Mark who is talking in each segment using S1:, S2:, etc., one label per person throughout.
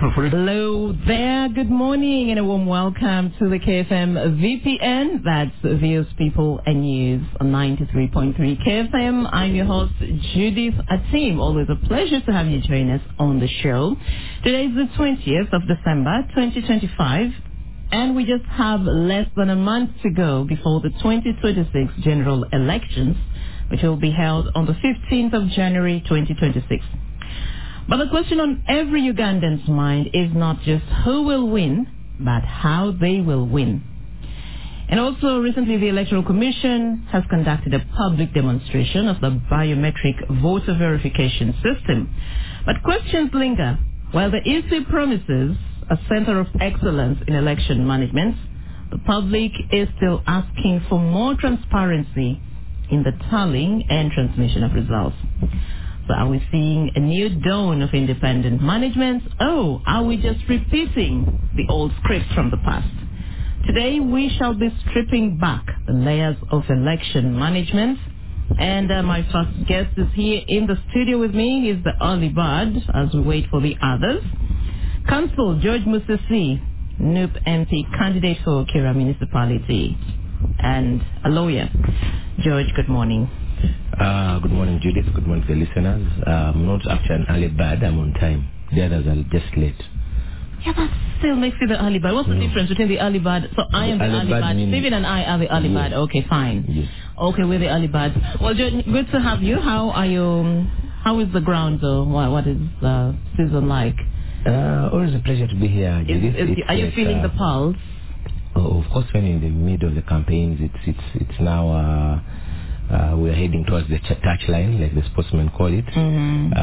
S1: Hello there, good morning and a warm welcome to the KFM VPN. That's Views People and News on 93.3 KFM. I'm your host, Judith Atim. Always a pleasure to have you join us on the show. Today is the 20th of December, 2025. And we just have less than a month to go before the 2026 general elections, which will be held on the 15th of January 2026. But the question on every Ugandan's mind is not just who will win, but how they will win. And also recently the Electoral Commission has conducted a public demonstration of the biometric voter verification system. But questions linger. While the EC promises a center of excellence in election management, the public is still asking for more transparency in the tallying and transmission of results. So are we seeing a new dawn of independent management? Oh, are we just repeating the old scripts from the past? Today we shall be stripping back the layers of election management. And my first guest is here in the studio with me. He's the early bird as we wait for the others. Council George Musisi, NUP MP candidate for Kira Municipality, and a lawyer. George, good morning.
S2: Good morning, Judith. Good morning to the listeners. I'm not actually an early bird. I'm on time. The others are just late.
S1: Yeah, that still makes you the early bird. What's the difference between the early bird? So I am the early bird. Steven and I are the early bird. Okay, fine.
S2: Yes.
S1: Okay, we're the early bird. Well, George, good to have you. How are you? How is the ground, though? What is the season like?
S2: Always a pleasure to be here, Judith.
S1: Are you feeling the pulse?
S2: Oh, of course, when you're in the middle of the campaigns, it's now we're heading towards the touch line, like the sportsmen call it.
S1: Mm-hmm.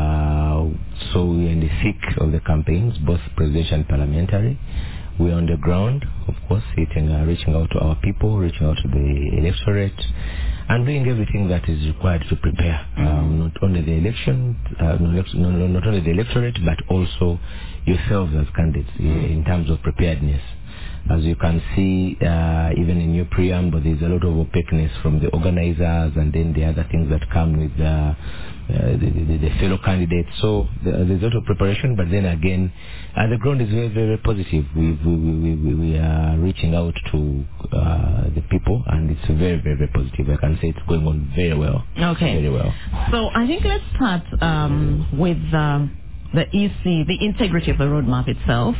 S2: So we're in the thick of the campaigns, both presidential and parliamentary. We're on the ground, of course, reaching out to our people, reaching out to the electorate, and doing everything that is required to prepare not only the election, not only the electorate, but also yourselves as candidates in terms of preparedness. As you can see, even in your preamble, there's a lot of opaqueness from the organizers and then the other things that come with the fellow candidates. So there's a lot of preparation, but then again, the ground is very, very positive. We are reaching out to the people, and it's very, very, very positive. I can say it's going on very well.
S1: Okay.
S2: Very well.
S1: So I think let's start with the EC, the integrity of the roadmap itself.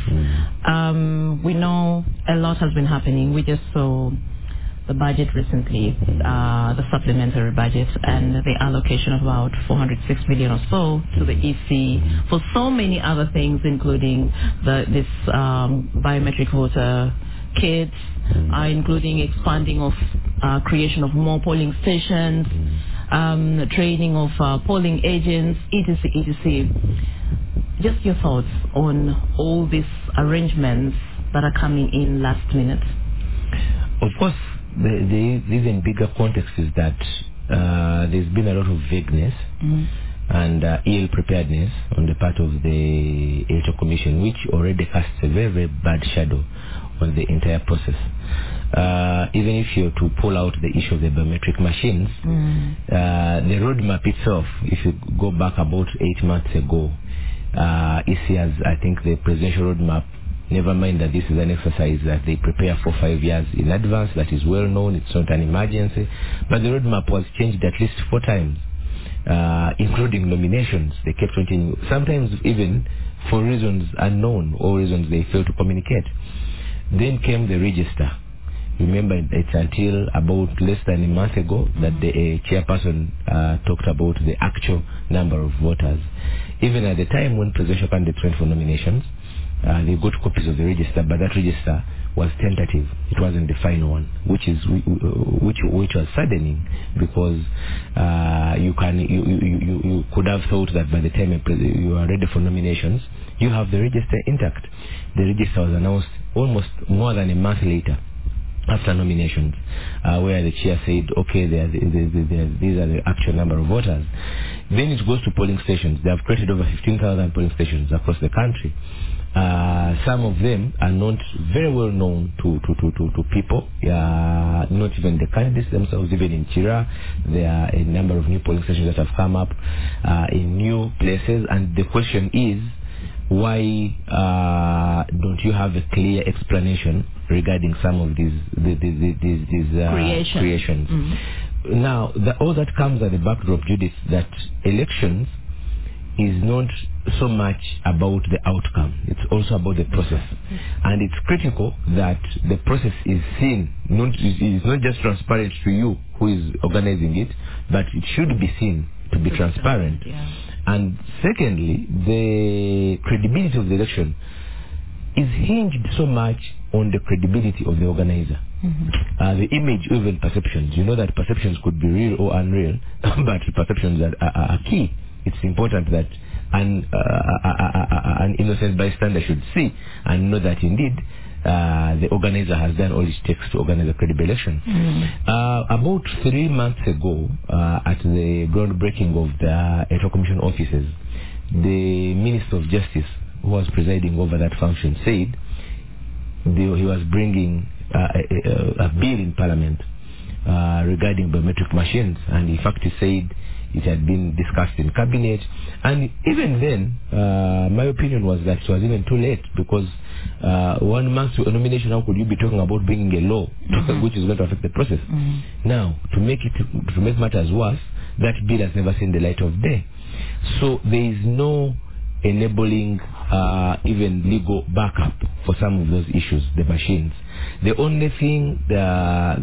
S1: We know a lot has been happening. We just saw the budget recently, the supplementary budget, and the allocation of about 406 million or so to the EC for so many other things, including this biometric voter kits, including expanding of creation of more polling stations, training of polling agents, etc. Just your thoughts on all these arrangements that are coming in last minute.
S2: Of course, the even bigger context is that there's been a lot of vagueness and ill preparedness on the part of the Electoral Commission, which already casts a very, very bad shadow on the entire process. Even if you're to pull out the issue of the biometric machines, the roadmap itself, if you go back about 8 months ago, EC has, I think, the presidential roadmap. Never mind that this is an exercise that they prepare for 5 years in advance. That is well known. It's not an emergency. But the roadmap was changed at least 4 times, including nominations. They kept changing, sometimes even for reasons unknown or reasons they failed to communicate. Then came the register. Remember, it's until about less than a month ago that the chairperson talked about the actual number of voters. Even at the time when presidential candidates went for nominations, they got copies of the register, but that register was tentative. It wasn't the final one, which was saddening, because you could have thought that by the time you are ready for nominations, you have the register intact. The register was announced almost more than a month later, after nominations, where the chair said, okay, these are the actual number of voters. Then it goes to polling stations. They have created over 15,000 polling stations across the country. Some of them are not very well known to people, not even the candidates themselves. Even in Chira, there are a number of new polling stations that have come up in new places, and the question is, why don't you have a clear explanation regarding some of these creations? Now, all that comes at the backdrop, Judith, that elections is not so much about the outcome. It's also about the process. And it's critical that the process is seen, is not just transparent to you who is organizing it, but it should be seen to be transparent. And secondly, the credibility of the election is hinged so much on the credibility of the organizer. The image, even perceptions. You know that perceptions could be real or unreal, but perceptions are key. It's important that an innocent bystander should see and know that indeed the organizer has done all it takes to organize a credible election. About 3 months ago, at the groundbreaking of the Electoral Commission offices, the Minister of Justice, who was presiding over that function, said he was bringing a bill in Parliament regarding biometric machines, and in fact he said it had been discussed in cabinet. And even then, my opinion was that it was even too late, because 1 month to a nomination, how could you be talking about bringing a law which is going to affect the process? Now, to make matters worse, that bill has never seen the light of day. So there is no enabling even legal backup for some of those issues, the machines. The only thing they are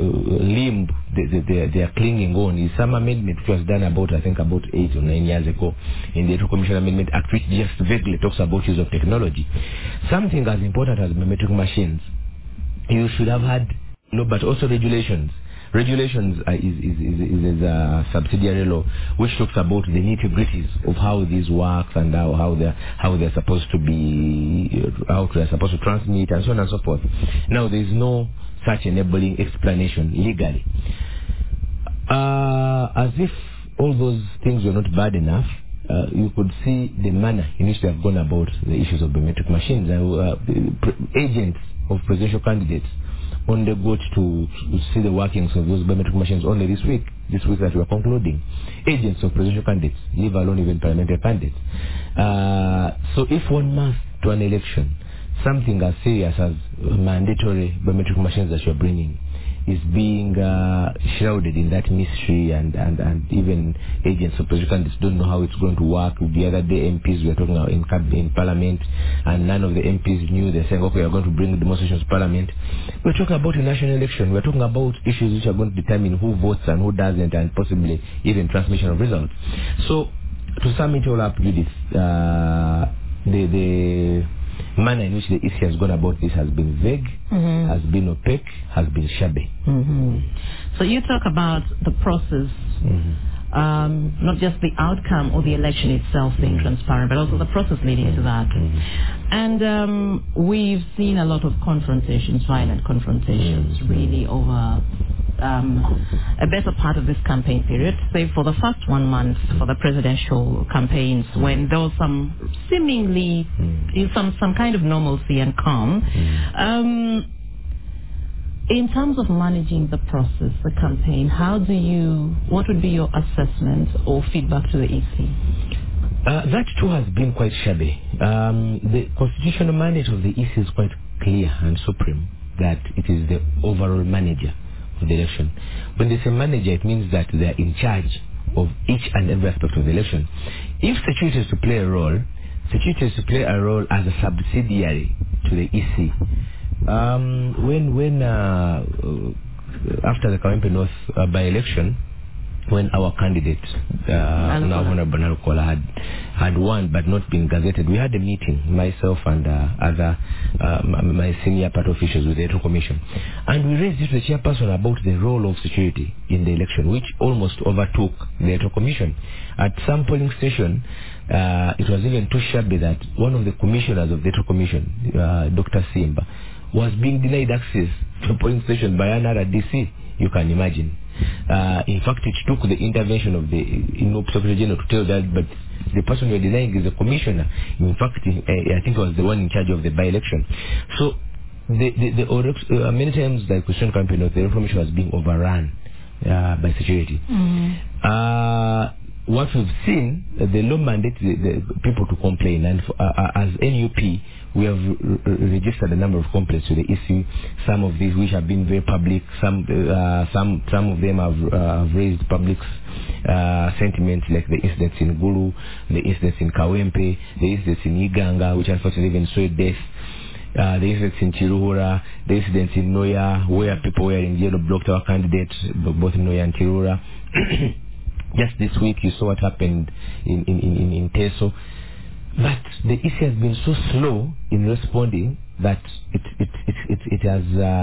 S2: clinging on is some amendment which was done about 8 or 9 years ago in the Electoral Commission Amendment Act, which just vaguely talks about use of technology. Something as important as biometric machines, you should have had law, but also regulations. Regulations is a subsidiary law which talks about the nitty-gritties of how this works and how they're supposed to be, how they're supposed to transmit, and so on and so forth. Now, there is no such enabling explanation legally. As if all those things were not bad enough, you could see the manner in which they have gone about the issues of biometric machines. Agents of presidential candidates only got to see the workings of those biometric machines only this week that we are concluding. Agents of presidential candidates, leave alone even parliamentary candidates. So if 1 month to an election, something as serious as mandatory biometric machines that you are bringing is being shrouded in that mystery, and even agents of presidential candidates don't know how it's going to work. The other day, MPs were talking about in Parliament, and none of the MPs knew. They're saying, okay, we're going to bring demonstrations to Parliament. We're talking about a national election. We're talking about issues which are going to determine who votes and who doesn't, and possibly even transmission of results. So, to sum it all up, Judith, the manner in which the EC has gone about this has been vague, has been opaque, has been shabby.
S1: So you talk about the process, not just the outcome or the election itself being transparent, but also the process leading to that. And we've seen a lot of confrontations, violent confrontations, really over a better part of this campaign period, say for the first 1 month for the presidential campaigns, when there was some seemingly some kind of normalcy and calm. In terms of managing the process, the campaign, what would be your assessment or feedback to the EC?
S2: That too has been quite shabby. The constitutional mandate of the EC is quite clear and supreme, that it is the overall manager of the election. When they say manager, it means that they are in charge of each and every aspect of the election. If security is to play a role, security is to play a role as a subsidiary to the EC. After the Kawempe North by-election, when our candidate, now Honorable Narukola, had won but not been gazetted, we had a meeting, myself and my senior party officials with the Electoral Commission, and we raised it to the chairperson about the role of security in the election, which almost overtook the Electoral Commission. At some polling station, it was even too shabby that one of the commissioners of the Electoral Commission, Dr. Simba, was being denied access to a polling station by another DC. You can imagine. In fact, it took the intervention of the Secretary General to tell that, but the person we're denying is the commissioner. In fact, I think it was the one in charge of the by-election. So, many times the question campaign of the information was being overrun by security. what we've seen, the law mandates the people to complain, and as NUP, we have registered a number of complaints to the EC. Some of these which have been very public. Some of them have raised public sentiments, like the incidents in Gulu, the incidents in Kawempe, the incidents in Iganga, which unfortunately even saw death. The incidents in Chiruhura, the incidents in Noya, where people were in jail, blocked our candidates, both in Noya and Chiruhura. Just this week, you saw what happened in Teso. But the EC has been so slow in responding that it has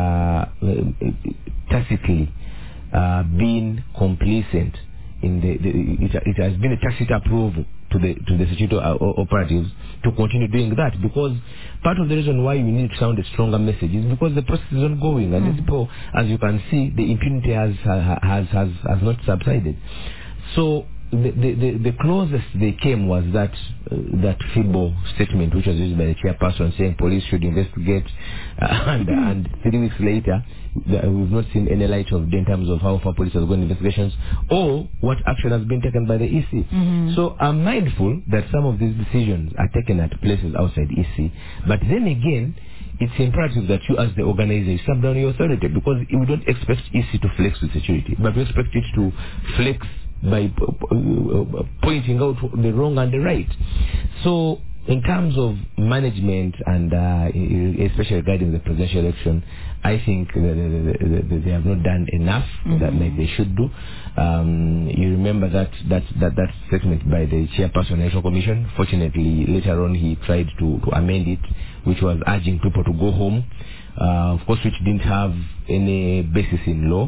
S2: tacitly been complacent in it has been a tacit approval to the security operatives to continue doing that, because part of the reason why you need to sound a stronger message is because the process is ongoing, and these people, as you can see, the impunity has not subsided. So the closest they came was that feeble statement which was used by the chairperson saying police should investigate, and 3 weeks later we've not seen any light of day in terms of how far police has gone investigations or what action has been taken by the EC. So I'm mindful that some of these decisions are taken at places outside EC, but then again, it's imperative that you as the organizer step down your authority, because we don't expect EC to flex with security, but we expect it to flex by pointing out the wrong and the right. So in terms of management and especially regarding the presidential election, I think they have not done enough that like they should do. You remember that statement by the chairperson of the National Commission. Fortunately, later on he tried to amend it, which was urging people to go home. Of course, which didn't have any basis in law.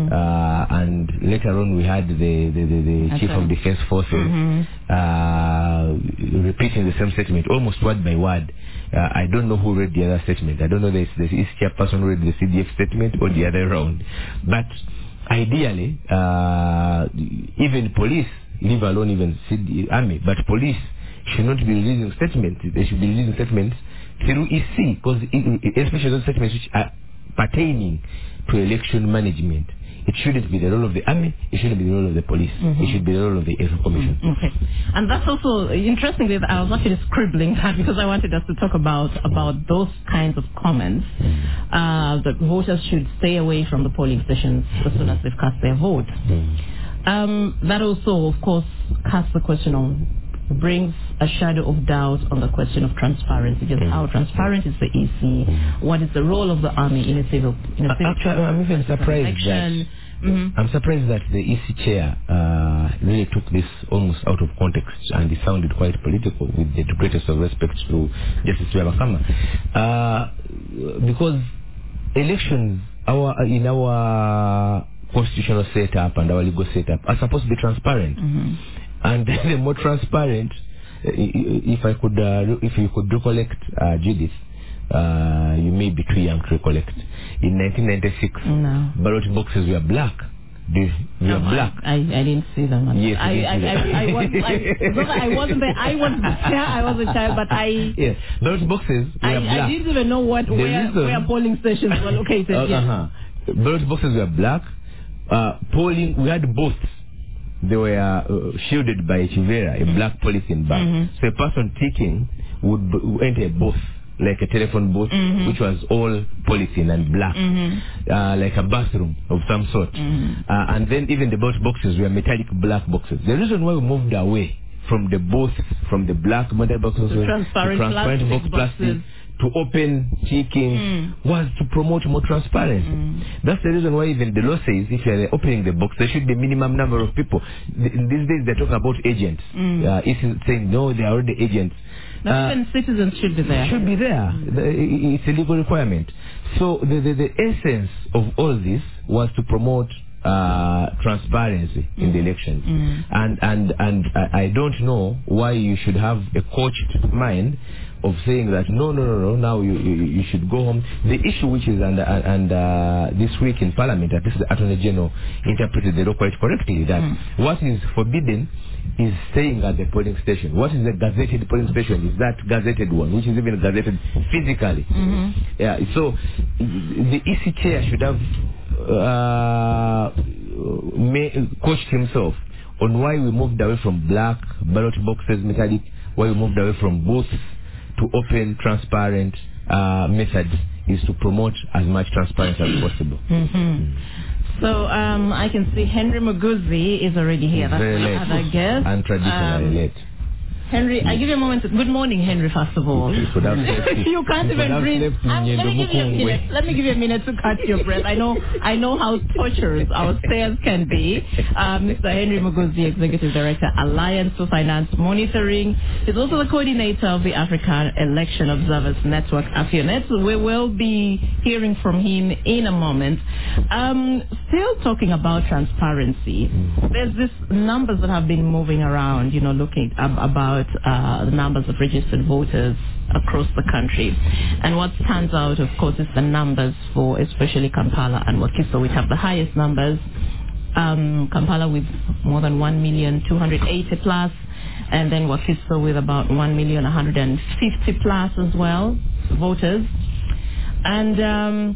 S2: And later on, we had the Chief of Defense Forces repeating the same statement, almost word by word. I don't know who read the other statement. I don't know if the East chairperson read the CDF statement or the other round. But ideally, even police, leave alone even the army, but police should not be releasing statements. They should be releasing statements through EC, because especially those statements which are pertaining to election management. It shouldn't be the role of the army, it shouldn't be the role of the police, it should be the role of the Electoral Commission.
S1: Okay. And that's also, interestingly, I was actually scribbling that because I wanted us to talk about those kinds of comments, that voters should stay away from the polling stations as soon as they've cast their vote. That also, of course, casts the question on, brings a shadow of doubt on the question of transparency. Just how transparent is the EC? What is the role of the army in a civil?
S2: I'm even surprised that I'm surprised that the EC chair really took this almost out of context, and it sounded quite political, with the greatest of respect to Justice Wabakama, because elections in our constitutional setup and our legal setup are supposed to be transparent. And the more transparent, if you could recollect, Judith, you may be too young to recollect. In 1996, ballot boxes were black. They were black.
S1: I didn't see them.
S2: Yes,
S1: I wasn't there. I was a child, but
S2: yes, ballot boxes were black.
S1: I didn't even know where polling stations were located.
S2: Ballot boxes were black. Polling, we had booths. They were shielded by a chivera, a black polythene bag. So a person ticking would enter a booth, like a telephone booth, which was all polythene and black, like a bathroom of some sort. And then even the ballot boxes were metallic black boxes. The reason why we moved away from the booth, from the black metal boxes to transparent box plastic, to open ticking, was to promote more transparency. That's the reason why even the law says if you are opening the box, there should be a minimum number of people. In these days, they're talking about agents. It's saying, no, they are already agents.
S1: Even citizens should be there.
S2: Should be there. It's a legal requirement. So the essence of all this was to promote transparency in the elections. And I don't know why you should have a coached mind of saying that no, now you should go home. The issue which is this week in Parliament, at least the Attorney General interpreted the law quite correctly, that what is forbidden is staying at the polling station. What is the gazetted polling station is that gazetted one, which is even gazetted physically. So the EC chair should have coached himself on why we moved away from black ballot boxes, metallic, why we moved away from booths to open, transparent methods, is to promote as much transparency as possible.
S1: So I can see Henry Muguzi is already here. That's
S2: very late.
S1: other guest.
S2: And traditionally late.
S1: Henry, I give you a moment. Good morning, Henry, first of all.
S2: You
S1: can't even breathe. Let me give you a minute. Let me give you a minute to catch your breath. I know how torturous our stairs can be. Mr. Henry Muguzi, Executive Director, Alliance for Finance Monitoring. He's also the coordinator of the African Election Observers Network, AFIONET. We will be hearing from him in a moment. Still talking about transparency. There's these numbers that have been moving around, looking about the numbers of registered voters across the country. And what stands out, of course, is the numbers for especially Kampala and Wakiso, which have the highest numbers. Kampala with more than 1,280,000 plus, and then Wakiso with about 1,150,000 plus as well, voters. And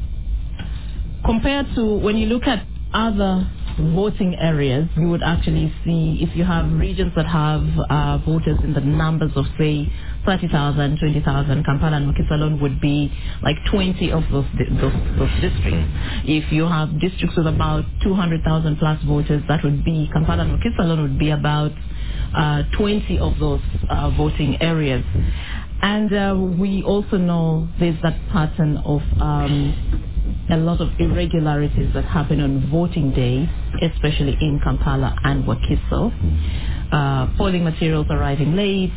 S1: compared to when you look at other voting areas, you would actually see if you have regions that have voters in the numbers of, say, 30,000, 20,000, Kampala and Wakiso alone would be like 20 of those districts. If you have districts with about 200,000 plus voters, that would be, Kampala and Wakiso alone would be about 20 of those voting areas. And we also know there's that pattern of a lot of irregularities that happen on voting day, especially in Kampala and Wakiso. Polling materials arriving late,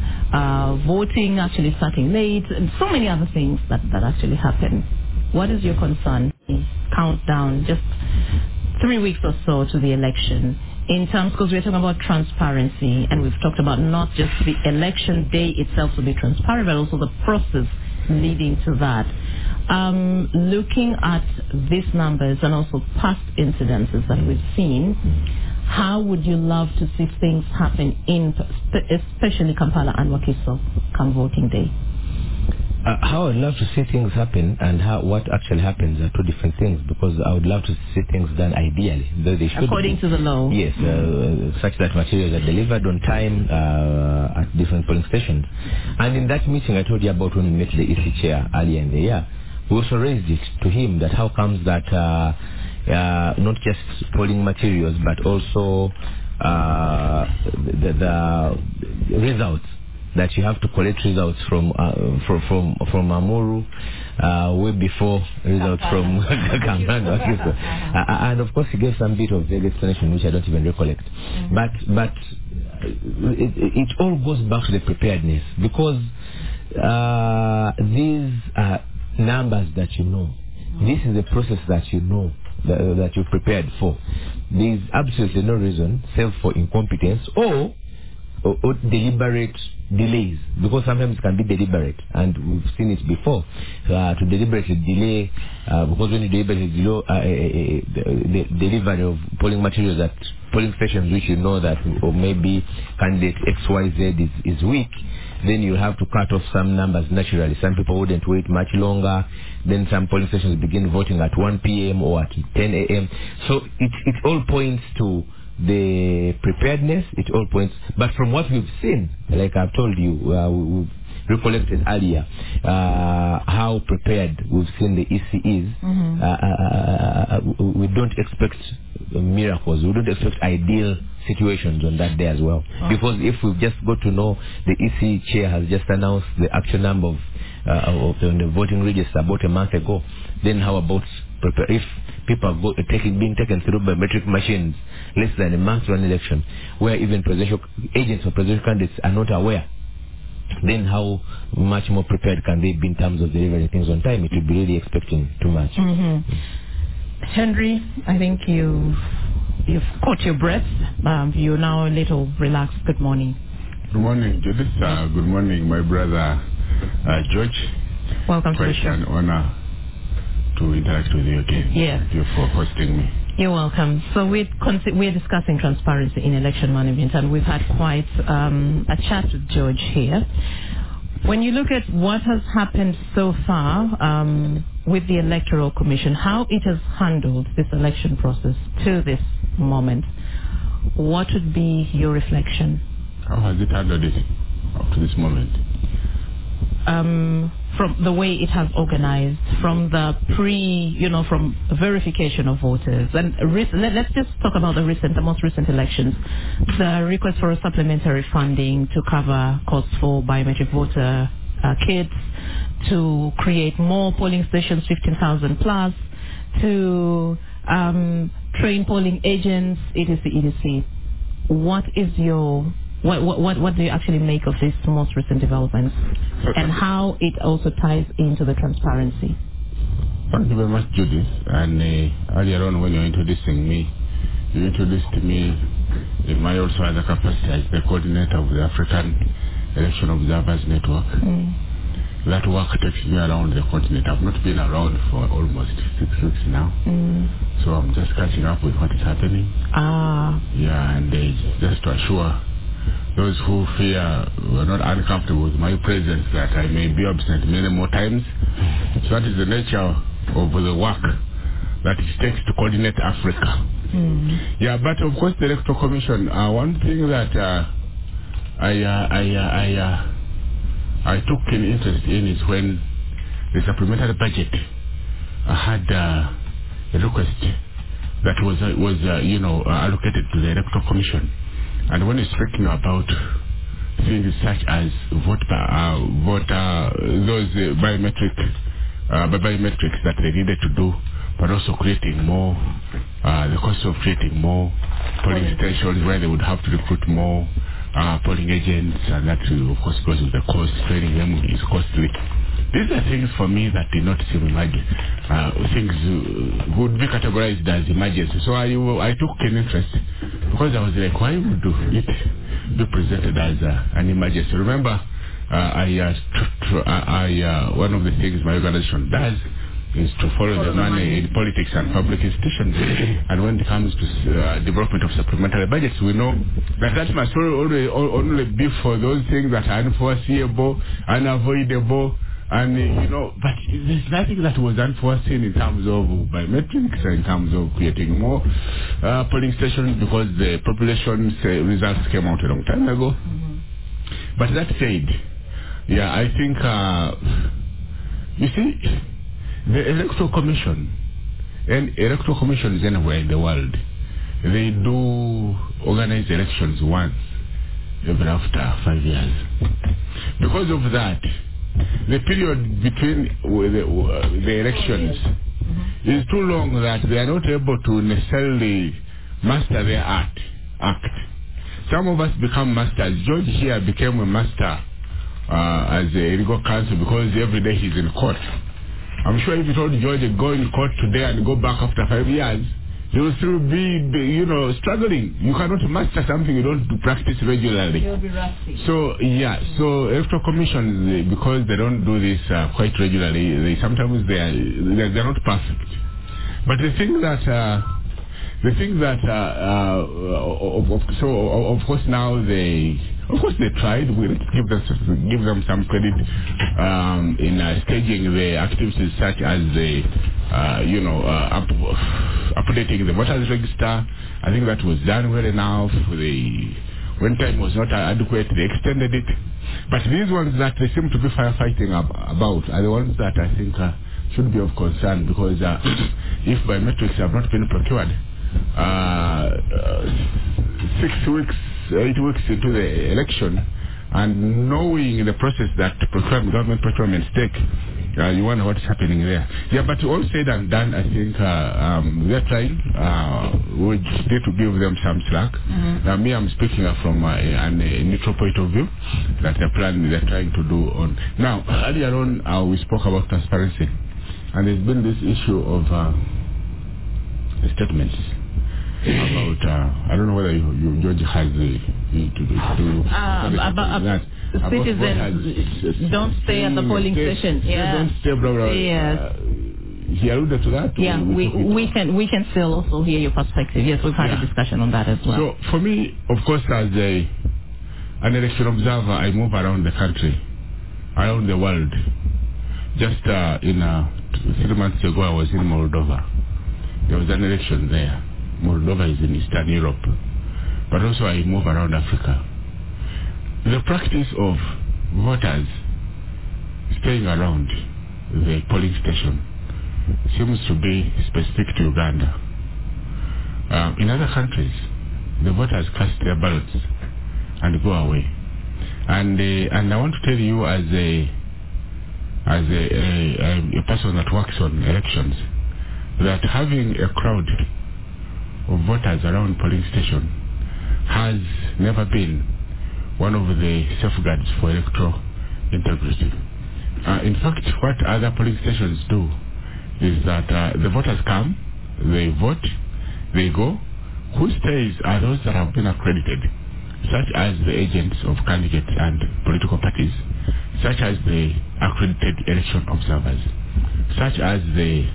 S1: voting actually starting late, and so many other things that actually happen. What is your concern? Countdown, just 3 weeks or so to the election. In terms, because we're talking about transparency, and we've talked about not just the election day itself to be transparent, but also the process leading to that. Looking at these numbers and also past incidences that we've seen, how would you love to see things happen in, especially Kampala and Wakiso, come voting day?
S2: How I'd love to see things happen and what actually happens are two different things, because I would love to see things done ideally, though they should
S1: according to the law.
S2: Yes, such that materials are delivered on time at different polling stations. And in that meeting I told you about when we met the EC chair earlier in the year, we also raised it to him that how comes that not just polling materials but also the results, that you have to collect results from Amuru way before results from Kampala. And of course he gave some bit of vague explanation which I don't even recollect. But it all goes back to the preparedness, because these are numbers that you know. This is the process that you know, that you're prepared for. There is absolutely no reason, save for incompetence or deliberate delays, because sometimes it can be deliberate, and we've seen it before, to deliberately delay, because when you deliberately delay the delivery of polling materials at polling stations which you know that, or maybe candidate XYZ is weak, then you have to cut off some numbers naturally. Some people wouldn't wait much longer. Then some polling stations begin voting at 1 p.m. or at 10 a.m. So it all points to the preparedness. It all points, but from what we've seen, like I've told you, we've recollected earlier how prepared we've seen the EC is. We don't expect miracles. We don't expect ideal situations on that day as well. Because if we just got to know the EC chair has just announced the actual number of the voting register about a month ago, then how about if people are being taken through biometric machines less than a month to an election, where even presidential agents or presidential candidates are not aware, then how much more prepared can they be in terms of delivering things on time? It would be really expecting too much.
S1: Henry, I think you've caught your breath. You're now a little relaxed. Good morning.
S3: Good morning, Judith. Good morning, my brother George.
S1: Welcome to the show.
S3: It's an honor to interact with you again.
S1: Yeah.
S3: Thank you for hosting me.
S1: You're welcome. So we're discussing transparency in election management, and we've had quite a chat with George here. When you look at what has happened so far with the Electoral Commission, how it has handled this election process to this moment, what would be your reflection?
S3: How has it handled it up to this moment?
S1: From the way it has organized, from the from verification of voters. And let's just talk about the most recent elections. The request for a supplementary funding to cover costs for biometric voter kits, to create more polling stations, 15,000 plus, to train polling agents, etc. What is your what do you actually make of these most recent developments, and how it also ties into the transparency?
S3: Thank you very much, Judith. And earlier on, when you were introducing me, you introduced me in my also other capacity as the coordinator of the African Election Observers Network. That work takes me around the continent. I've not been around for almost 6 weeks now. So I'm just catching up with what is happening. Yeah, and just to assure those who fear were not uncomfortable with my presence that I may be absent many more times. So that is the nature of the work that it takes to coordinate Africa. Yeah, but of course the Electoral Commission, one thing that I took an interest in is when the supplementary budget had a request that was allocated to the Electoral Commission. And when it's speaking about things such as those biometrics that they needed to do, but also creating more, the cost of creating more polling stations where they would have to recruit more polling agents, and that of course goes with the cost. Training them is costly. These are things for me that did not seem things would be categorized as emergency. So I took an interest because I was like, why would it be presented as an emergency? Remember, one of the things my organization does is to follow the money in politics and public institutions. And when it comes to development of supplementary budgets, we know that must only be for those things that are unforeseeable, unavoidable, and but there's nothing that was unforeseen in terms of biometrics, in terms of creating more polling stations, because the population results came out a long time ago. But that said, yeah, I think you see, the Electoral Commission and Electoral Commissions anywhere in the world, they do organize elections once every after 5 years. Because of that, the period between the elections is too long that they are not able to necessarily master their act. Some of us become masters. George here became a master as a legal counsel because every day he's in court. I'm sure if you told George to go in court today and go back after 5 years, he will still be struggling. You cannot master something you don't practice regularly.
S1: You'll be rusty. So,
S3: yeah, so Electoral Commission, because they don't do this quite regularly, sometimes they're not perfect. But the thing that of course now they tried. We'll give them some credit in staging the activities such as the updating the voters register. I think that was done well enough. When time was not adequate, they extended it. But these ones that they seem to be firefighting about are the ones that I think should be of concern, because if biometrics have not been procured 6 weeks, 8 weeks into the election, and knowing the process that government procurements take, you wonder what's happening there. Yeah, but all said and done, I think they're trying. We need to give them some slack. Now, me, I'm speaking from a neutral point of view that they're trying to do on. Now, earlier on, we spoke about transparency, and there's been this issue of statements about I don't know whether George has
S1: about citizens don't stay at the polling station. Yeah,
S3: don't stay. Blah, blah,
S1: yes.
S3: He alluded to that.
S1: Yeah, we can still also hear your perspective. Yes, we've had a discussion on that as well.
S3: So for me, of course, as an election observer, I move around the country, around the world. Just 3 months ago, I was in Moldova. There was an election there. Moldova is in Eastern Europe. but also I move around Africa. The practice of voters staying around the polling station seems to be specific to Uganda. In other countries, the voters cast their ballots and go away. And I want to tell you, as a person that works on elections, that having a crowd of voters around polling station has never been one of the safeguards for electoral integrity. In fact, what other polling stations do is that the voters come, they vote, they go. Who stays are those that have been accredited, such as the agents of candidates and political parties, such as the accredited election observers, such as the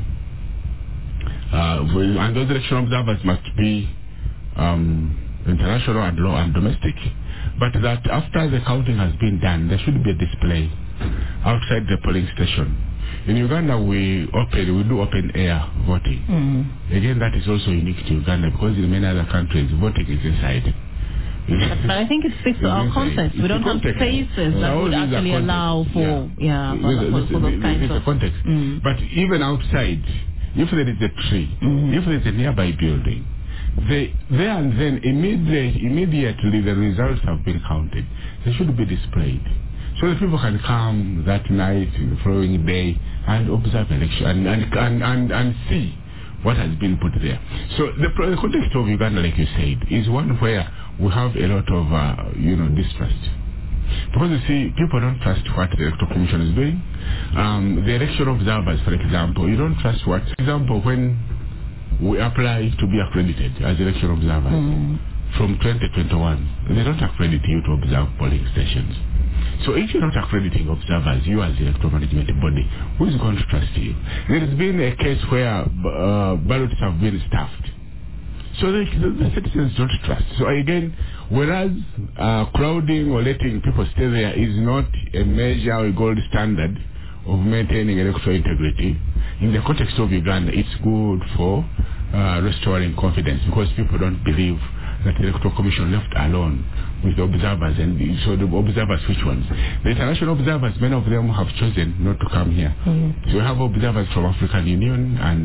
S3: and those election observers must be international and law and domestic, but that after the counting has been done, there should be a display outside the polling station. In Uganda, we do open air voting. Again, that is also unique to Uganda, because in many other countries, voting is inside.
S1: But I think it speaks to our context. We don't have spaces that would actually allow for those kinds of
S3: context. But even outside, if there is a tree, if there is a nearby building, there and then immediately the results have been counted. They should be displayed, so that people can come that night, the following day, and observe election and see what has been put there. So the context of Uganda, like you said, is one where we have a lot of distrust. Because you see, people don't trust what the Electoral Commission is doing. The election observers, for example, you don't trust what. For example, when we apply to be accredited as election observers from 2021, they don't accredit you to observe polling stations. So if you're not accrediting observers, you as the electoral management body, who is going to trust you? There has been a case where ballots have been stuffed. So the citizens don't trust. So again, whereas crowding or letting people stay there is not a measure or a gold standard of maintaining electoral integrity, in the context of Uganda, it's good for restoring confidence, because people don't believe that the Electoral Commission left alone with the observers. And so the observers, which ones? The international observers, many of them have chosen not to come here. So we have observers from African Union and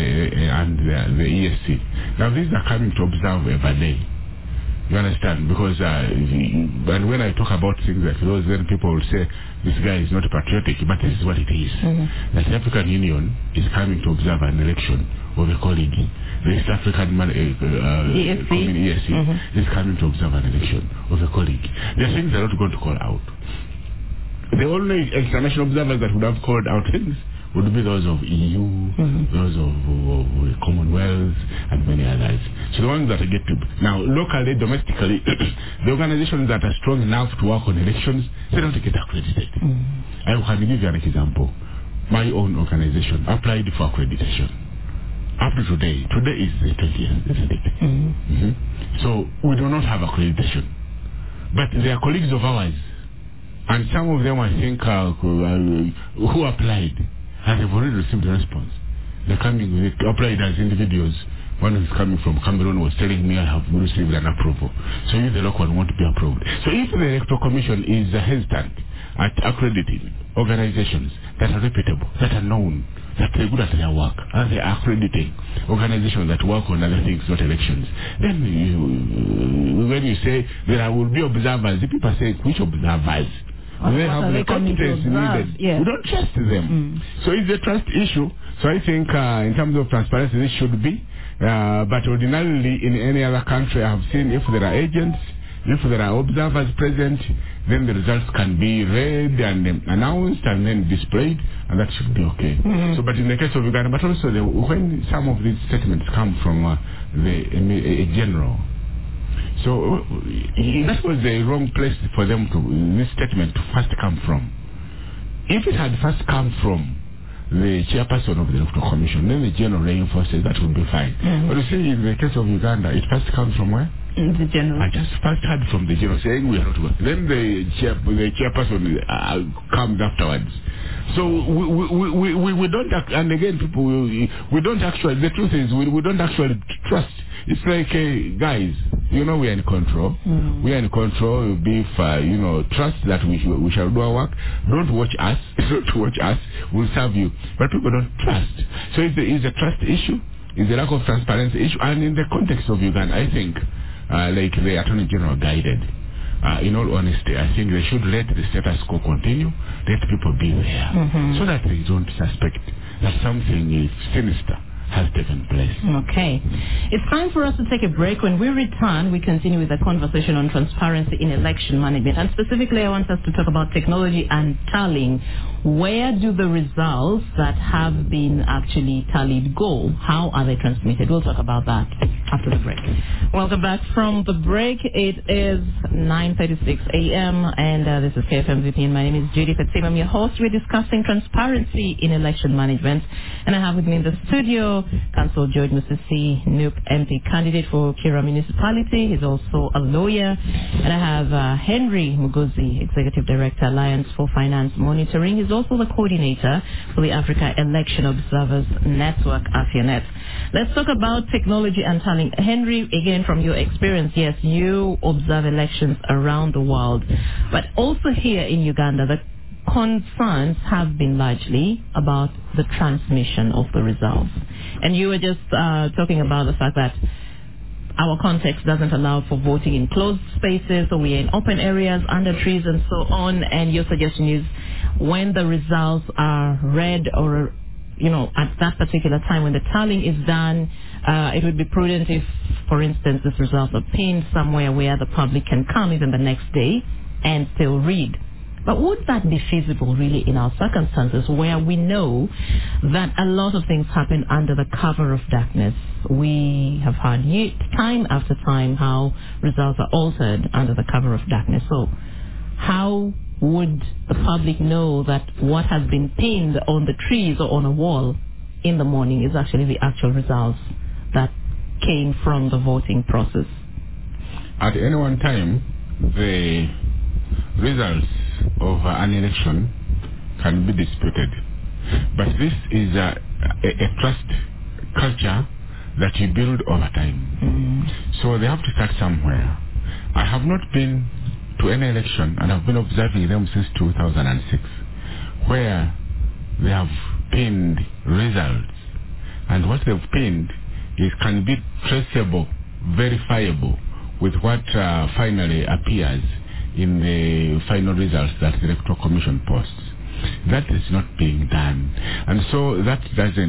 S3: the ESC. Now these are coming to observe every day. You understand? Because and when I talk about things like those, then people will say this guy is not patriotic, but this is what it is. That the African Union is coming to observe an election of a colleague. The East African ESC is coming to observe an election of a colleague. There are things they're not going to call out. The only international observers that would have called out things would be those of EU, those of Commonwealth, and many others. So the ones that get to... Now, locally, domestically, the organizations that are strong enough to work on elections, they don't get accredited. I can give you an example. My own organization applied for accreditation. Up to today is the 20th, isn't it? So we do not have accreditation. But they are colleagues of ours. And some of them, I think, who applied, and they've already received a response. They're coming with it, applied as individuals. One who's coming from Cameroon was telling me I have received an approval. So you, the local one, want to be approved. So if the Electoral Commission is hesitant at accrediting organizations that are reputable, that are known, that they're good at their work, and they're accrediting organizations that work on other things, not elections, then when you say there will be observers, the people say, which observers? They have the competence needed. We don't trust them. So it's a trust issue. So I think in terms of transparency, this should be. But ordinarily, in any other country, I have seen if there are agents, if there are observers present, then the results can be read and announced and then displayed, and that should be okay. So, but in the case of Uganda, but also when some of these statements come from a general, so that was the wrong place for them this statement to first come from. If it had first come from the chairperson of the Electoral Commission, then the general reinforces that would be fine. But you see, in the case of Uganda, it first comes from where?
S1: The general.
S3: I just first heard from the general saying we are not working. Then the chairperson comes afterwards. So we don't and again people we don't actually, the truth is we don't actually trust. It's like guys, we are in control. We are in control. If trust that we shall do our work. Don't watch us. Don't watch us. We'll serve you. But people don't trust. So it's a trust issue. It's a lack of transparency issue. And in the context of Uganda, I think like the Attorney General guided. In all honesty, I think they should let the status quo continue, let people be there, so that they don't suspect that something sinister has taken place.
S1: Okay. It's time for us to take a break. When we return, we continue with the conversation on transparency in election management. And specifically, I want us to talk about technology and tallying. Where do the results that have been actually tallied go? How are they transmitted? We'll talk about that after the break. Welcome back from the break. It is 9:36 a.m. and this is KFM VPN. My name is Judy Petsim. I'm your host. We're discussing transparency in election management. And I have with me in the studio Councillor George Musisi, NUP MP candidate for Kira Municipality. He's also a lawyer. And I have Henry Mugozi, Executive Director, Alliance for Finance Monitoring. He's also the coordinator for the Africa Election Observers Network, AFIANET. Let's talk about technology and tallying. Henry, again, from your experience, yes, you observe elections around the world, but also here in Uganda, the concerns have been largely about the transmission of the results. And you were just talking about the fact that our context doesn't allow for voting in closed spaces, so we're in open areas, under trees, and so on. And your suggestion is when the results are read or, at that particular time when the tallying is done, it would be prudent if, for instance, these results are pinned somewhere where the public can come even the next day and still read. But would that be feasible really in our circumstances where we know that a lot of things happen under the cover of darkness? We have heard time after time how results are altered under the cover of darkness. So how would the public know that what has been pinned on the trees or on a wall in the morning is actually the actual results that came from the voting process?
S3: At any one time, the results of an election can be disputed. But this is a trust culture that you build over time. So they have to start somewhere. I have not been to any election, and I've been observing them since 2006, where they have pinned results. And what they've pinned can be traceable, verifiable with what finally appears in the final results that the Electoral Commission posts. That is not being done. And so that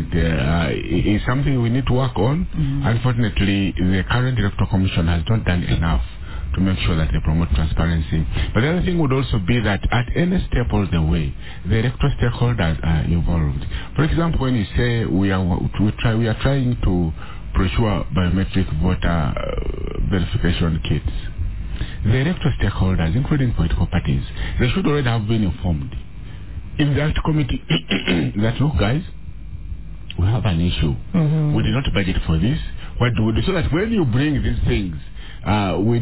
S3: is something we need to work on. Unfortunately, the current Electoral Commission has not done enough to make sure that they promote transparency. But the other thing would also be that at any step of the way, the electoral stakeholders are involved. For example, when you say we are trying to procure biometric voter verification kits, the electoral stakeholders, including political parties, they should already have been informed in that committee that, look guys, we have an issue. We did not budget for this. What do we do? So that when you bring these things, we're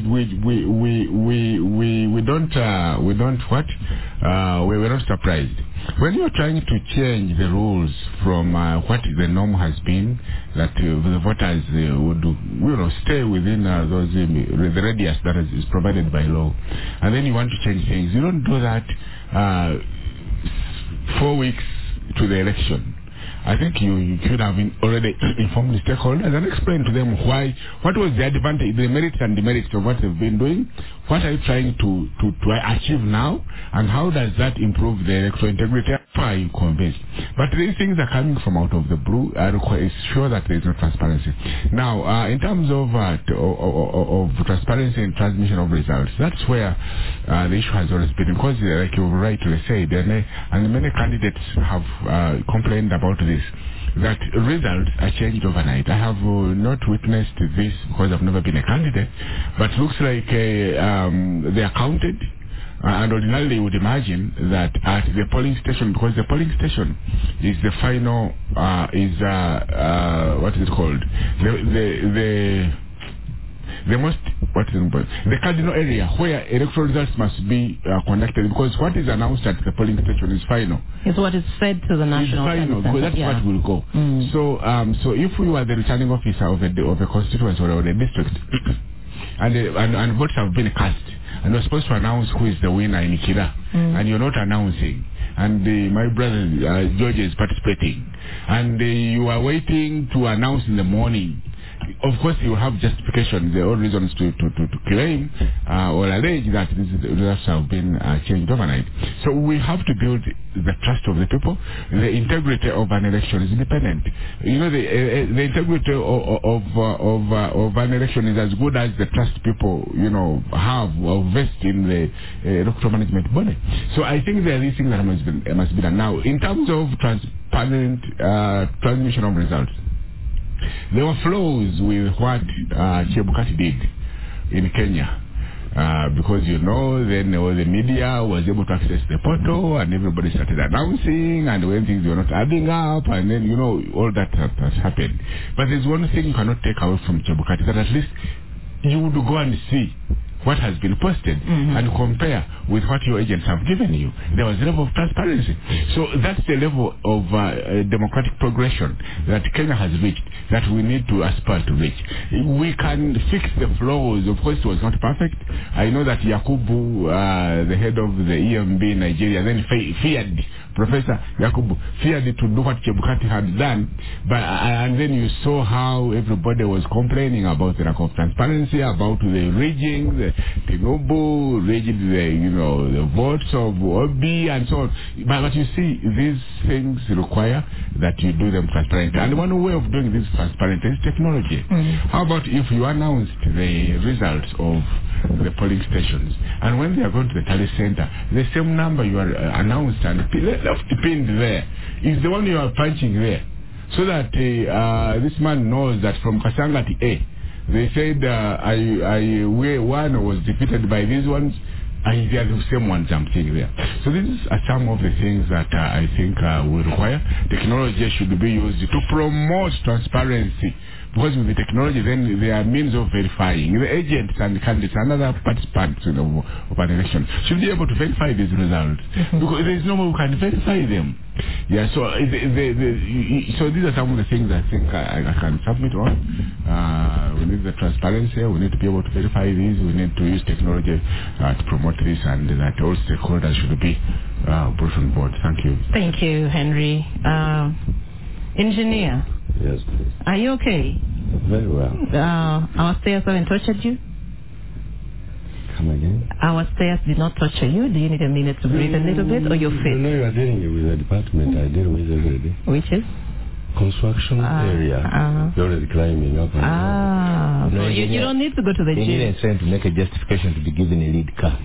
S3: not surprised. When you're trying to change the rules from what the norm has been, that the voters would stay within the radius that is provided by law, and then you want to change things, you don't do that 4 weeks to the election. I think you should have already informed the stakeholders and explained to them what was the advantage, the merits and demerits of what they've been doing, what are you trying to achieve now, and how does that improve the electoral integrity? How are you convinced? But these things are coming from out of the blue. I require sure that there is no transparency. Now, in terms of transparency and transmission of results, that's where the issue has always been, because like you rightly said, and many candidates have complained about this, that results are changed overnight. I have not witnessed this because I've never been a candidate, but looks like they are counted. And ordinarily you would imagine that at the polling station, because the polling station is the final, what is it called? the cardinal area where electoral results must be conducted, because what is announced at the polling station is final.
S1: It's what is fed to the national.
S3: It's final, because that's what will go. So if we were the returning officer of a constituency or a district, and votes have been cast, and we're supposed to announce who is the winner in Ikira, and you're not announcing, and my brother George is participating, and you are waiting to announce in the morning. Of course, you have justification, the own reasons to claim or allege that these results have been changed overnight. So we have to build the trust of the people. The integrity of an election is independent. You know, the integrity of an election is as good as the trust people, have or vest in the electoral management body. So I think there are these things that must be done. Now, in terms of transparent transmission of results, there were flaws with what Chebukati did in Kenya. Because then the media was able to access the portal and everybody started announcing, and when things were not adding up, and then all that has happened. But there's one thing you cannot take away from Chebukati, that at least you would go and see what has been posted and compare with what your agents have given you. There was a level of transparency. So that's the level of democratic progression that Kenya has reached, that we need to aspire to reach. We can fix the flaws. Of course, it was not perfect. I know that Yakubu, the head of the EMB in Nigeria, then feared, Professor Yakubu feared to do what Chebukati had done, and then you saw how everybody was complaining about the lack of transparency, about the rigging, the Tinubu, rigging the votes of Obi and so on. But you see, these things require that you do them transparently. And one way of doing this transparently is technology. How about if you announced the results of the polling stations, and when they are going to the tally center, the same number you are announced and left pinned there is the one you are punching there, so that this man knows that from Kasanga to A, they said one was defeated by these ones, and they are the same ones I'm seeing there. So these are some of the things that I think will require. Technology should be used to promote transparency, because with the technology, then there are means of verifying. The agents and the candidates and other participants of an election should be able to verify these results, because there is no one who can verify them. Yeah, so so these are some of the things I think I can submit on. We need the transparency. We need to be able to verify these. We need to use technology to promote this, and that all stakeholders should be brought on board. Thank you.
S1: Thank you, Henry. Engineer.
S4: Yes, please.
S1: Are you okay?
S4: Very well.
S1: Our stairs haven't tortured you?
S4: Come again?
S1: Our stairs did not torture you. Do you need a minute to breathe a little bit, or you're fit?
S4: No, you are dealing with a department I deal with every day.
S1: Which is?
S4: Construction area. You're already climbing up and down.
S1: So you don't need to go to the gym.
S2: Engineer is trying to make a justification to be given a lead car.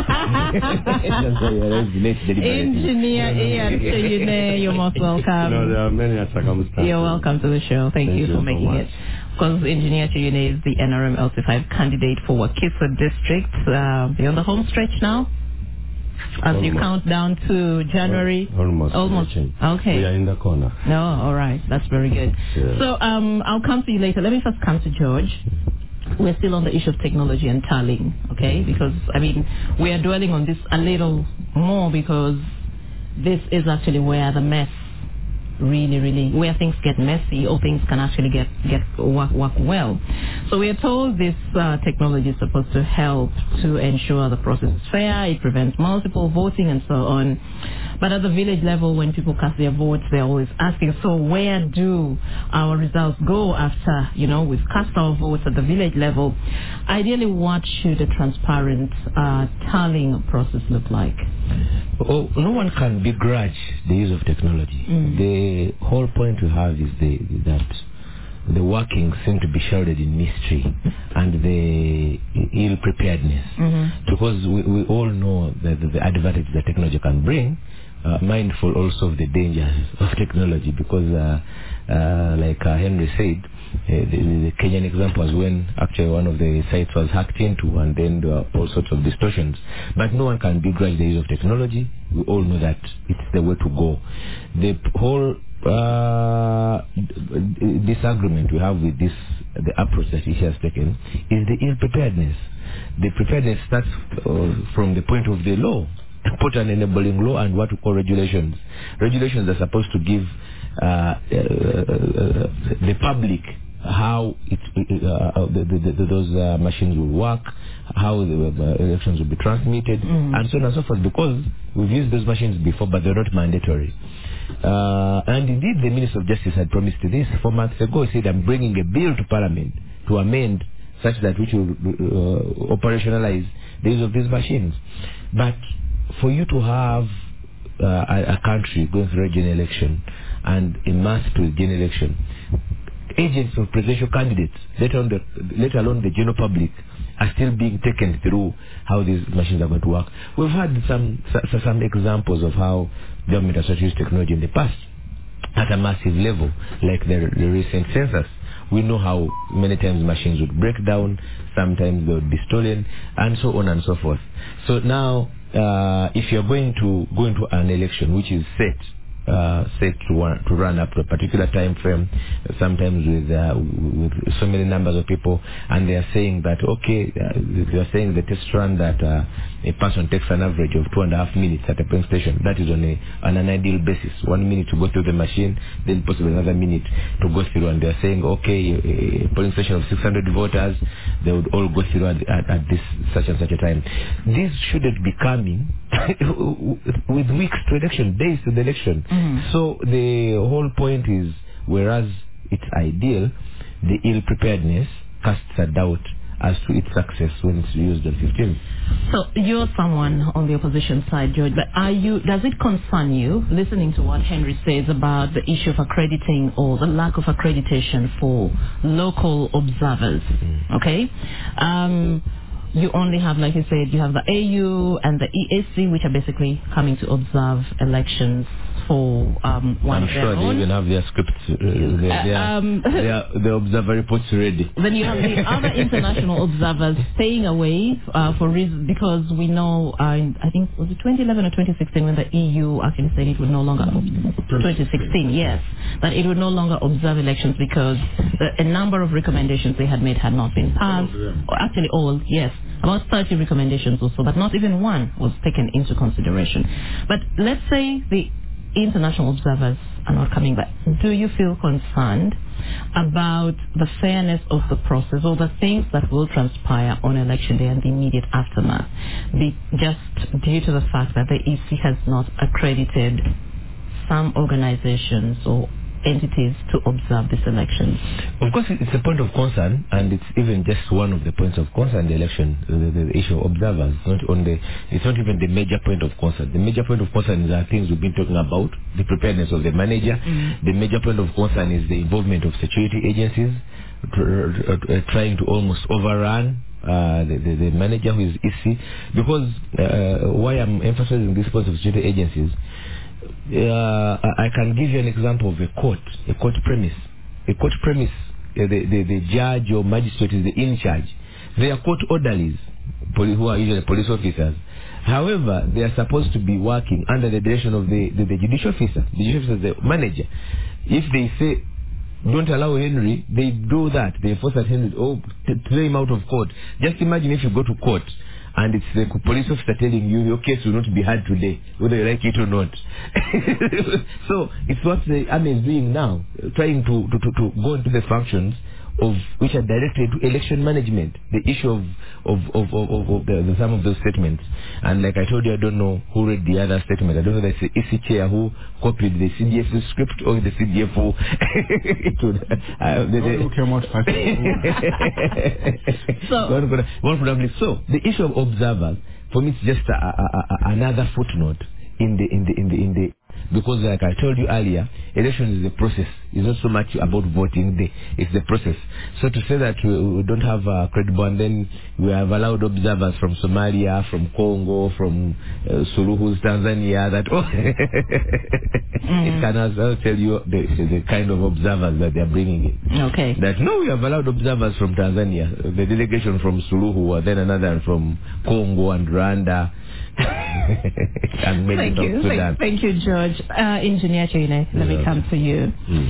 S1: Engineer Ian Cheyune, you're most welcome.
S4: No, there are many circumstances.
S1: You're welcome to the show. Thank you for making it. Because Engineer Cheyune is the NRM LT5 candidate for Wakiso District. You're on the home stretch now? As you count down to January?
S4: Almost.
S1: Okay.
S4: We are in the corner.
S1: No, all right. That's very good.
S4: Yeah.
S1: So I'll come to you later. Let me first come to George. We're still on the issue of technology and tallying, okay? Because, we are dwelling on this a little more because this is actually where the mess really, where things get messy or things can actually work well. So we are told this technology is supposed to help to ensure the process is fair, it prevents multiple voting and so on. But at the village level, when people cast their votes, they're always asking, so where do our results go after, we've cast our votes at the village level? Ideally, what should a transparent tallying process look like?
S2: Oh, no one can begrudge the use of technology. The whole point we have is that the workings seem to be shrouded in mystery and the ill preparedness. Because we all know the advantage that technology can bring, mindful also of the dangers of technology, because like Henry said, the Kenyan example was when actually one of the sites was hacked into, and then there were all sorts of distortions. But no one can begrudge the use of technology. We all know that it's the way to go. The whole disagreement we have with the approach that he has taken is the ill-preparedness. The preparedness starts from the point of the law, put an enabling law and what we call regulations. Regulations are supposed to give the public how those machines will work, how the elections will be transmitted, and so on and so forth, because we've used those machines before, but they're not mandatory. And indeed, the Minister of Justice had promised this 4 months ago. He said, I'm bringing a bill to Parliament to amend such that we should operationalize the use of these machines. But for you to have a country going through a general election and immersed with general election, agents of presidential candidates, let alone the general public, are still being taken through how these machines are going to work. We've had some examples of how government has used technology in the past at a massive level, like the recent census. We know how many times machines would break down, sometimes they would be stolen, and so on and so forth. So now, if you're going to go into an election which is set to run up to a particular time frame, sometimes with so many numbers of people, and they are saying that they are saying the test run that a person takes an average of 2.5 minutes at a polling station. That is on an ideal basis. 1 minute to go through the machine, then possibly another minute to go through, and they are saying a polling station of 600 voters, they would all go through at this such and such a time. This shouldn't be coming with weeks to election, days to the election. So the whole point is, whereas it's ideal, the ill-preparedness casts a doubt as to its success when it's used on 15th.
S1: So you're someone on the opposition side, George, but does it concern you, listening to what Henry says about the issue of accrediting or the lack of accreditation for local observers? Okay? You only have, like you said, you have the AU and the EAC, which are basically coming to observe elections for one
S2: I'm
S1: of their
S2: sure
S1: own.
S2: they even have their scripts, the observer reports ready.
S1: Then you have the other international observers staying away for reasons, because we know, I think, was it 2011 or 2016 when the EU actually said it would no longer, 2016, yes, that it would no longer observe elections because a number of recommendations they had made had not been passed, or actually all, yes, about 30 recommendations or so, but not even one was taken into consideration. But let's say the international observers are not coming back. Do you feel concerned about the fairness of the process or the things that will transpire on election day and the immediate aftermath, just due to the fact that the EC has not accredited some organizations or entities to observe these elections?
S2: Of course, it's a point of concern, and it's even just one of the points of concern, the election, the issue of observers. It's not even the major point of concern. The major point of concern is the things we've been talking about, the preparedness of the manager. The major point of concern is the involvement of security agencies, trying to almost overrun the manager who is EC. Because why I'm emphasizing this point of security agencies, I can give you an example of a court premise. A court premise, the judge or magistrate is the in charge. They are court orderlies, who are usually police officers. However, they are supposed to be working under the direction of the judicial officer. The judicial officer is the manager. If they say, don't allow Henry, they do that. They force that Henry, throw him out of court. Just imagine if you go to court and it's the police officer telling you your case will not be heard today, whether you like it or not. So it's what the army is doing now, trying to go into the functions of which are directed to election management, the issue of some of those statements. And like I told you, I don't know who read the other statement. I don't know if it's the EC chair who copied the CDF script or the CDF who
S3: came out fast.
S2: One probably. So the issue of observers, for me, it's just another footnote in the because, like I told you earlier, election is a process. It's not so much about voting day. It's the process. So to say that we don't have credible, and then we have allowed observers from Somalia, from Congo, from Suluhu's Tanzania, that it can as well tell you the kind of observers that they are bringing in.
S1: Okay.
S2: That no, we have allowed observers from Tanzania, the delegation from Suluhu, and then another from Congo and Rwanda. And
S1: Thank you, George. George. Engineer Chine, let me come to you.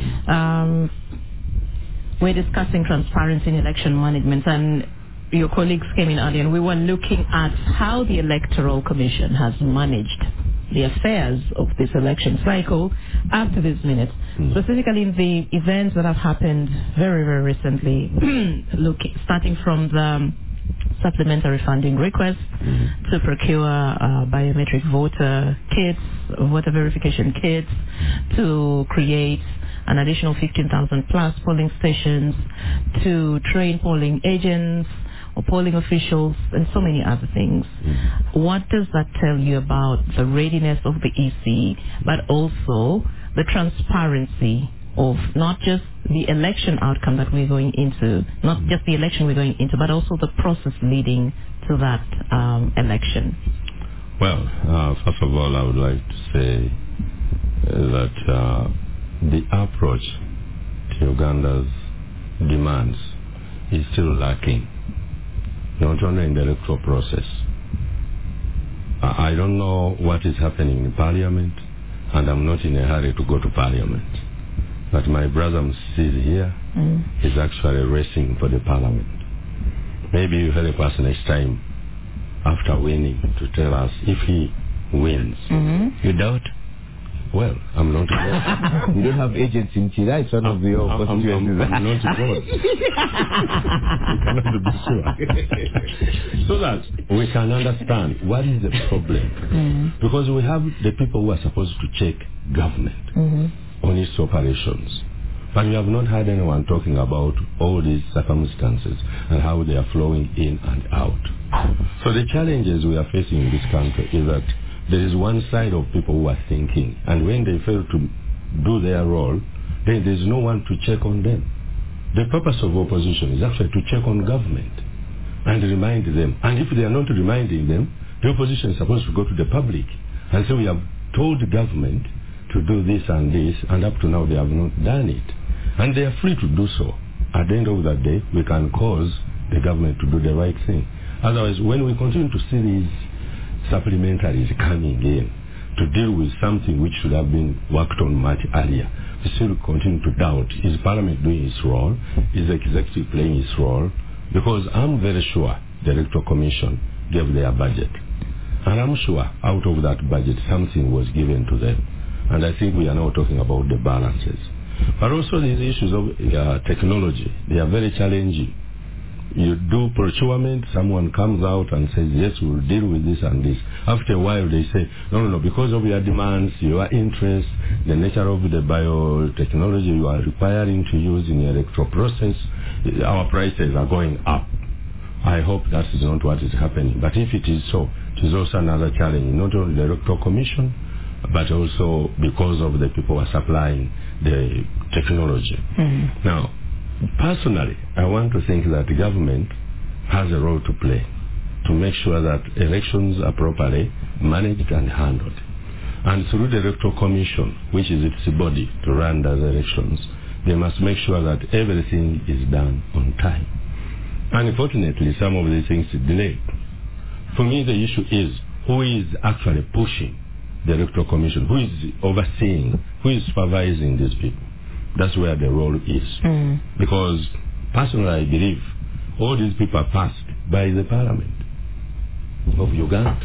S1: We're discussing transparency in election management, and your colleagues came in earlier, and we were looking at how the Electoral Commission has managed the affairs of this election cycle up to this minute, specifically in the events that have happened very, very recently, starting from the supplementary funding request to procure biometric voter kits, voter verification kits, to create an additional 15,000 plus polling stations, to train polling agents or polling officials, and so many other things. What does that tell you about the readiness of the EC, but also the transparency of not just the election outcome that we're going into, not just the election we're going into, but also the process leading to that election?
S4: Well, first of all, I would like to say that the approach to Uganda's demands is still lacking, not only in the electoral process. I don't know what is happening in Parliament, and I'm not in a hurry to go to Parliament. But my brother Msisi here is actually racing for the Parliament. Maybe you help us next time after winning to tell us if he wins.
S2: You doubt?
S4: Well, I'm not God.
S2: You don't have agents in Chira, it's one of the constituencies.
S4: I'm not God. We cannot be sure. So that we can understand what is the problem. Because we have the people who are supposed to check government on its operations. But we have not heard anyone talking about all these circumstances and how they are flowing in and out. So the challenges we are facing in this country is that there is one side of people who are thinking, and when they fail to do their role, then there's no one to check on them. The purpose of opposition is actually to check on government and remind them. And if they are not reminding them, the opposition is supposed to go to the public and say, we have told the government to do this and this, and up to now they have not done it. And they are free to do so. At the end of the day, we can cause the government to do the right thing. Otherwise, when we continue to see these supplementaries coming in to deal with something which should have been worked on much earlier, we still continue to doubt, is Parliament doing its role? Is the Executive playing its role? Because I'm very sure the Electoral Commission gave their budget. And I'm sure out of that budget something was given to them. And I think we are now talking about the balances. But also these issues of technology, they are very challenging. You do procurement, someone comes out and says, yes, we'll deal with this and this. After a while, they say, no, because of your demands, your interests, the nature of the biotechnology you are requiring to use in the electoral process, our prices are going up. I hope that is not what is happening. But if it is so, it is also another challenge, not only the Electoral Commission, but also because of the people who are supplying the technology. Now, personally, I want to think that the government has a role to play to make sure that elections are properly managed and handled. And through the Electoral Commission, which is its body to run those elections, they must make sure that everything is done on time. Unfortunately, some of these things are delayed. For me, the issue is who is actually pushing the Electoral Commission, who is overseeing, who is supervising these people. That's where the role is. Because personally, I believe all these people are passed by the Parliament of Uganda.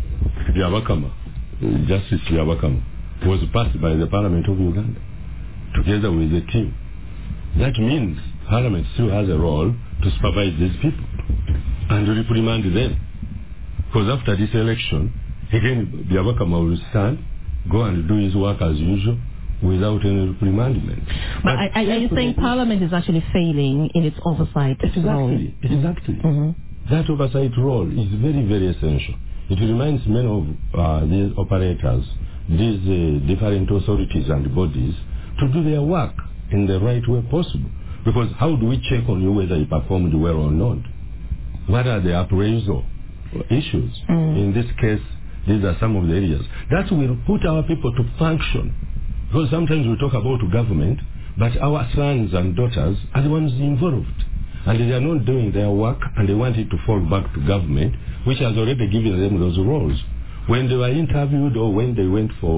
S4: Justice Byabakama was passed by the Parliament of Uganda together with the team. That means Parliament still has a role to supervise these people and to reprimand them. Because after this election, again, Byabakama will stand, go and do his work as usual, without any reprimandment.
S1: But are you saying Parliament is actually failing in its oversight role?
S4: Exactly. That oversight role is very, very essential. It reminds many of these operators, these different authorities and bodies, to do their work in the right way possible. Because how do we check on you whether you performed well or not? What are the appraisal issues? In this case, these are some of the areas. That will put our people to function. Because sometimes we talk about government, but our sons and daughters are the ones involved. And they are not doing their work, and they want it to fall back to government, which has already given them those roles. When they were interviewed or when they went for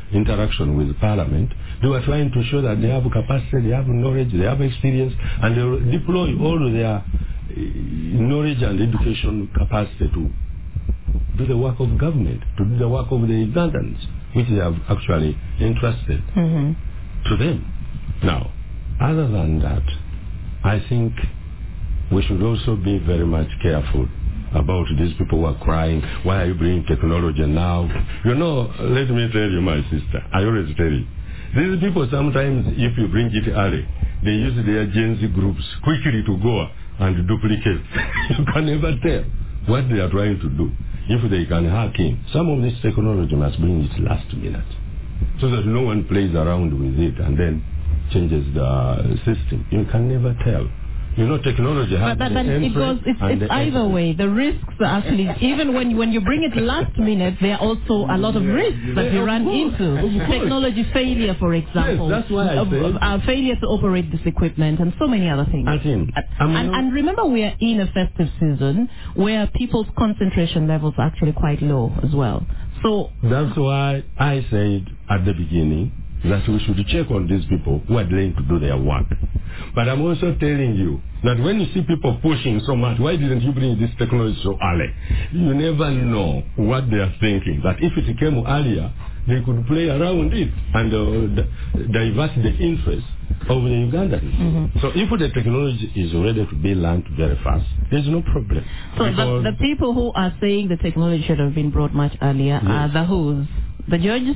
S4: interaction with Parliament, they were trying to show that they have capacity, they have knowledge, they have experience, and they will deploy all of their knowledge and education capacity to do the work of government, to do the work of the Ugandans, which they have actually entrusted to them. Now, other than that, I think we should also be very much careful about these people who are crying, why are you bringing technology now? You know, let me tell you, my sister, I always tell you, these people sometimes, if you bring it early, they use their Gen Z groups quickly to go and duplicate. You can never tell what they are trying to do. If they can hack in, some of this technology must bring it last minute, so that no one plays around with it and then changes the system. You can never tell. You know, technology has
S1: but it's either way. The risks are actually, even when you bring it last minute, there are also a lot of risks that you run into. Technology failure, for example.
S4: Yes, that's why I said.
S1: Failure to operate this equipment and so many other things. And remember, we are in a festive season where people's concentration levels are actually quite low as well. So
S4: that's why I said at the beginning that we should check on these people who are trying to do their work. But I'm also telling you that when you see people pushing so much, why didn't you bring this technology so early? You never know what they are thinking. That if it came earlier, they could play around it and divert the interest of the Ugandans. So if the technology is ready to be learned very fast, there's no problem.
S1: So the people who are saying the technology should have been brought much earlier are the who's? The judges?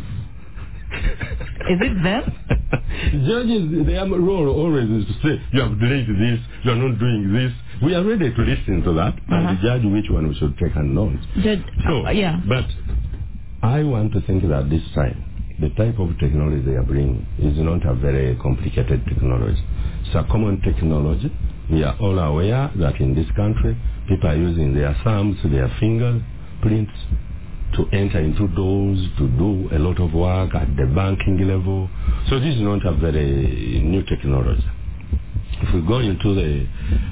S1: Is it them?
S4: Judges, their role always is to say, you have delayed this, you are not doing this. We are ready to listen to that and judge which one we should take and not. But I want to think that this time, the type of technology they are bringing is not a very complicated technology. It's a common technology. We are all aware that in this country, people are using their thumbs, their fingerprints to enter into doors, to do a lot of work at the banking level. So this is not a very new technology. If we go into the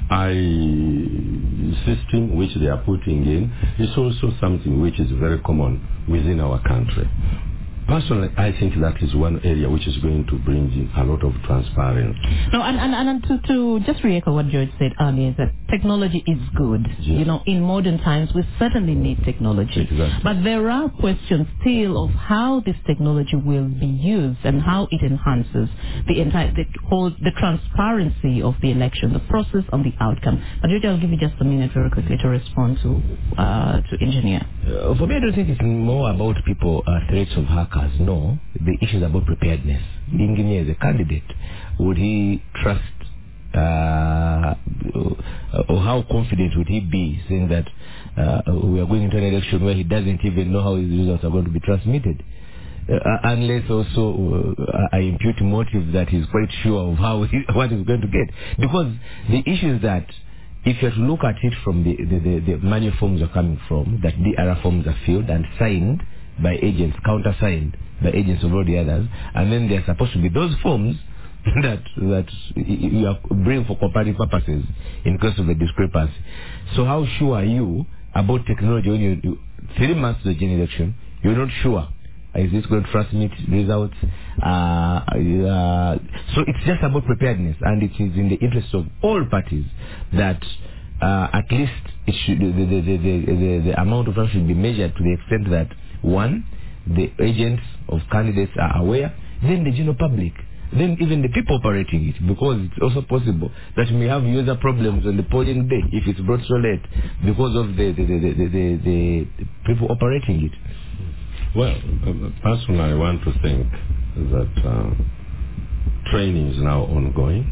S4: system which they are putting in, it's also something which is very common within our country. Personally, I think that is one area which is going to bring in a lot of transparency.
S1: No, and to just re-echo what George said earlier, is that technology is good.
S4: Yes.
S1: You know, in modern times, we certainly need technology.
S4: Exactly.
S1: But there are questions still of how this technology will be used and how it enhances the transparency of the election, the process and the outcome. But George, I'll give you just a minute very quickly to respond to Engineer.
S2: For me, I don't think it's more about people threats of hackers. No, the issue is about preparedness. Engineer as a candidate, would he trust or how confident would he be saying that we are going into an election where he doesn't even know how his results are going to be transmitted? Unless also I impute motive that he's quite sure of what he's going to get. Because the issue is that if you have to look at it from the manual forms are coming from, that DR forms are filled and signed by agents, countersigned by agents of all the others, and then there are supposed to be those forms that you are bring for comparative purposes in case of a discrepancy. So how sure are you about technology when you 3 months to the general election, you're not sure is this going to transmit results? So it's just about preparedness, and it is in the interest of all parties that at least it should the amount of time should be measured to the extent that one, the agents of candidates are aware, then the general public, then even the people operating it, because it's also possible that you may have user problems on the polling day if it's brought so late because of the people operating it.
S4: Well, personally, I want to think that training is now ongoing.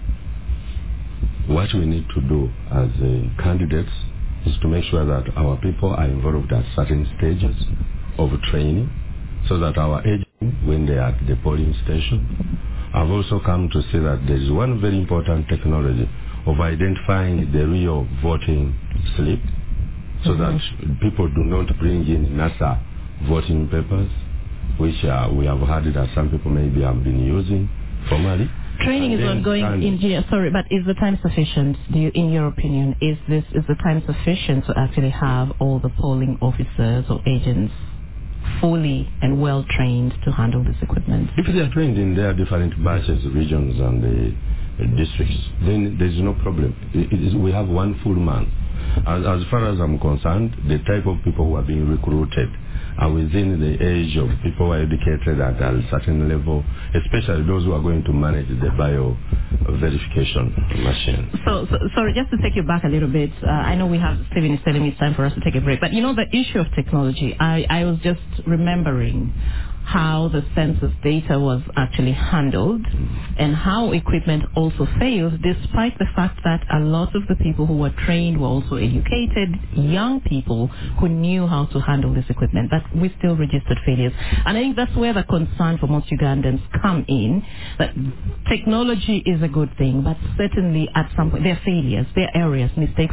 S4: What we need to do as candidates is to make sure that our people are involved at certain stages of training, so that our agents, when they are at the polling station, have also come to see that there is one very important technology of identifying the real voting slip, so that people do not bring in NASA voting papers, which we have heard that some people maybe have been using formally.
S1: Training is ongoing in here. Sorry, but is the time sufficient? In your opinion, is the time sufficient to actually have all the polling officers or agents fully and well trained to handle this equipment?
S4: If they are trained in their different batches, regions, and districts, then there is no problem. We have one full month. As far as I'm concerned, the type of people who are being recruited are within the age of people who are educated at a certain level, especially those who are going to manage the bio verification machine.
S1: So, sorry, just to take you back a little bit, I know we have, Stephen is telling me it's time for us to take a break, but you know the issue of technology, I was just remembering how the census data was actually handled and how equipment also failed, despite the fact that a lot of the people who were trained were also educated, young people who knew how to handle this equipment, but we still registered failures. And I think that's where the concern for most Ugandans come in, that technology is a good thing, but certainly at some point there are failures, there are areas, mistakes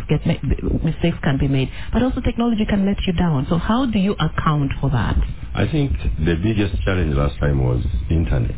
S1: can be made, but also technology can let you down. So how do you account for that?
S4: I think the biggest challenge last time was internet.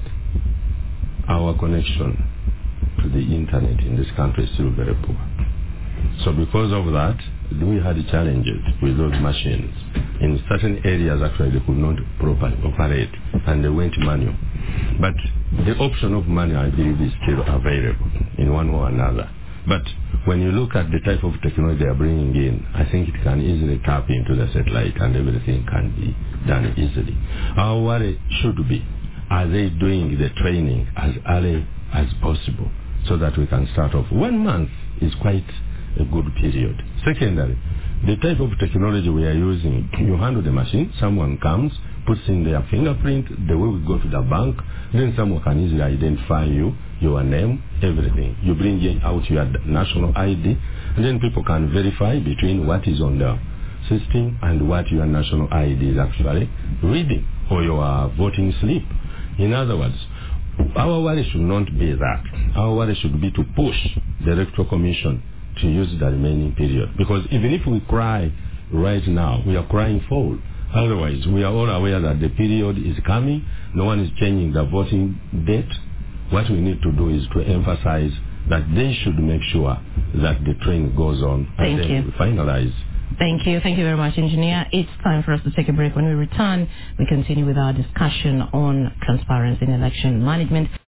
S4: Our connection to the internet in this country is still very poor. So because of that, we had challenges with those machines. In certain areas, actually, they could not properly operate, and they went manual. But the option of manual, I believe, is still available in one or another. But when you look at the type of technology they are bringing in, I think it can easily tap into the satellite and everything can be done easily. Our worry should be, are they doing the training as early as possible so that we can start off? 1 month is quite a good period. Secondly, the type of technology we are using, you handle the machine, someone comes, puts in their fingerprint, the way we go to the bank, then someone can easily identify you, your name, everything. You bring out your national ID, and then people can verify between what is on the system and what your national ID is actually reading, or your voting slip. In other words, our worry should not be that. Our worry should be to push the Electoral Commission to use the remaining period. Because even if we cry right now, we are crying foul. Otherwise, we are all aware that the period is coming. No one is changing the voting date. What we need to do is to emphasize that they should make sure that the train goes on and then finalize.
S1: Thank you. Thank you very much, Engineer. It's time for us to take a break. When we return, we continue with our discussion on transparency in election management.